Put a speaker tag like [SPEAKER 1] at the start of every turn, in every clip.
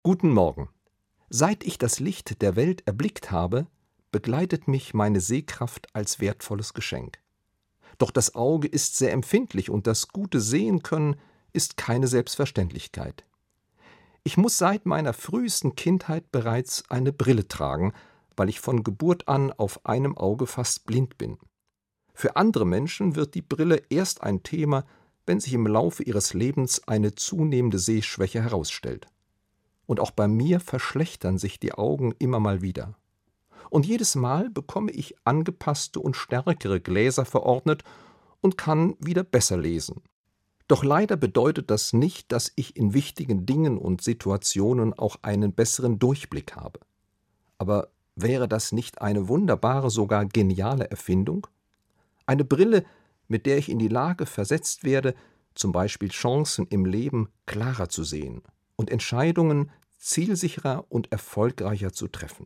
[SPEAKER 1] Guten Morgen. Seit ich das Licht der Welt erblickt habe, begleitet mich meine Sehkraft als wertvolles Geschenk. Doch das Auge ist sehr empfindlich und das gute Sehen können ist keine Selbstverständlichkeit. Ich muss seit meiner frühesten Kindheit bereits eine Brille tragen, weil ich von Geburt an auf einem Auge fast blind bin. Für andere Menschen wird die Brille erst ein Thema, wenn sich im Laufe ihres Lebens eine zunehmende Sehschwäche herausstellt. Und auch bei mir verschlechtern sich die Augen immer mal wieder. Und jedes Mal bekomme ich angepasste und stärkere Gläser verordnet und kann wieder besser lesen. Doch leider bedeutet das nicht, dass ich in wichtigen Dingen und Situationen auch einen besseren Durchblick habe. Aber wäre das nicht eine wunderbare, sogar geniale Erfindung? Eine Brille, mit der ich in die Lage versetzt werde, zum Beispiel Chancen im Leben klarer zu sehen und Entscheidungen zielsicherer und erfolgreicher zu treffen.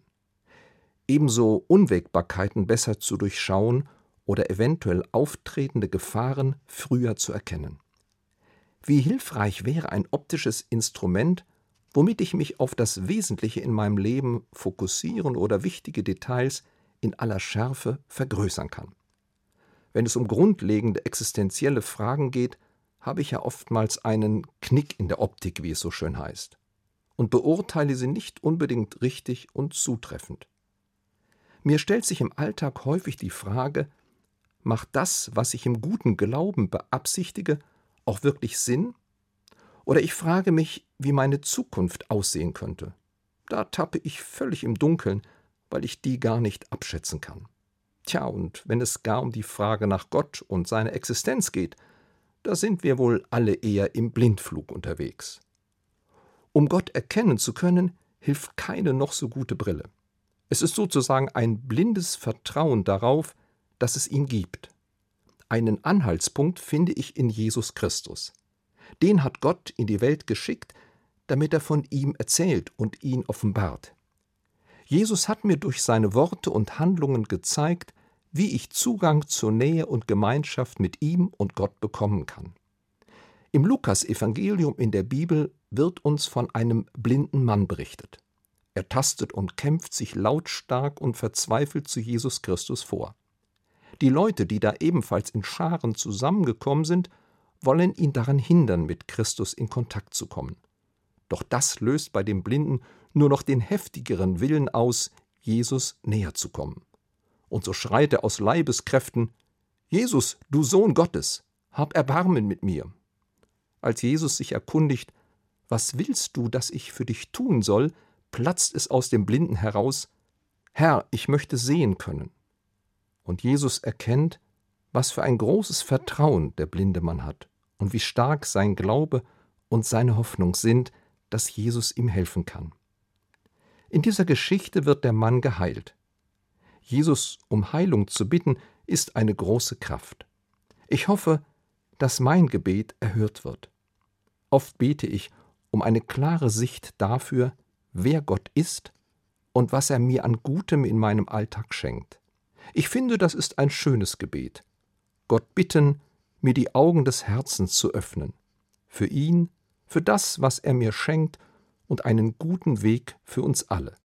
[SPEAKER 1] Ebenso Unwägbarkeiten besser zu durchschauen oder eventuell auftretende Gefahren früher zu erkennen. Wie hilfreich wäre ein optisches Instrument, womit ich mich auf das Wesentliche in meinem Leben fokussieren oder wichtige Details in aller Schärfe vergrößern kann. Wenn es um grundlegende existenzielle Fragen geht, habe ich ja oftmals einen Knick in der Optik, wie es so schön heißt, und beurteile sie nicht unbedingt richtig und zutreffend. Mir stellt sich im Alltag häufig die Frage, macht das, was ich im guten Glauben beabsichtige, auch wirklich Sinn? Oder ich frage mich, wie meine Zukunft aussehen könnte. Da tappe ich völlig im Dunkeln, weil ich die gar nicht abschätzen kann. Tja, und wenn es gar um die Frage nach Gott und seiner Existenz geht, da sind wir wohl alle eher im Blindflug unterwegs. Um Gott erkennen zu können, hilft keine noch so gute Brille. Es ist sozusagen ein blindes Vertrauen darauf, dass es ihn gibt. Einen Anhaltspunkt finde ich in Jesus Christus. Den hat Gott in die Welt geschickt, damit er von ihm erzählt und ihn offenbart. Jesus hat mir durch seine Worte und Handlungen gezeigt, wie ich Zugang zur Nähe und Gemeinschaft mit ihm und Gott bekommen kann. Im Lukas-Evangelium in der Bibel wird uns von einem blinden Mann berichtet. Er tastet und kämpft sich lautstark und verzweifelt zu Jesus Christus vor. Die Leute, die da ebenfalls in Scharen zusammengekommen sind, wollen ihn daran hindern, mit Christus in Kontakt zu kommen. Doch das löst bei dem Blinden nur noch den heftigeren Willen aus, Jesus näher zu kommen. Und so schreit er aus Leibeskräften: »Jesus, du Sohn Gottes, hab Erbarmen mit mir!« Als Jesus sich erkundigt: »Was willst du, dass ich für dich tun soll?«, platzt es aus dem Blinden heraus: »Herr, ich möchte sehen können.« Und Jesus erkennt, was für ein großes Vertrauen der blinde Mann hat und wie stark sein Glaube und seine Hoffnung sind, dass Jesus ihm helfen kann. In dieser Geschichte wird der Mann geheilt. Jesus um Heilung zu bitten, ist eine große Kraft. Ich hoffe, dass mein Gebet erhört wird. Oft bete ich um eine klare Sicht dafür, wer Gott ist und was er mir an Gutem in meinem Alltag schenkt. Ich finde, das ist ein schönes Gebet. Gott bitten, mir die Augen des Herzens zu öffnen. Für ihn, für das, was er mir schenkt und einen guten Weg für uns alle.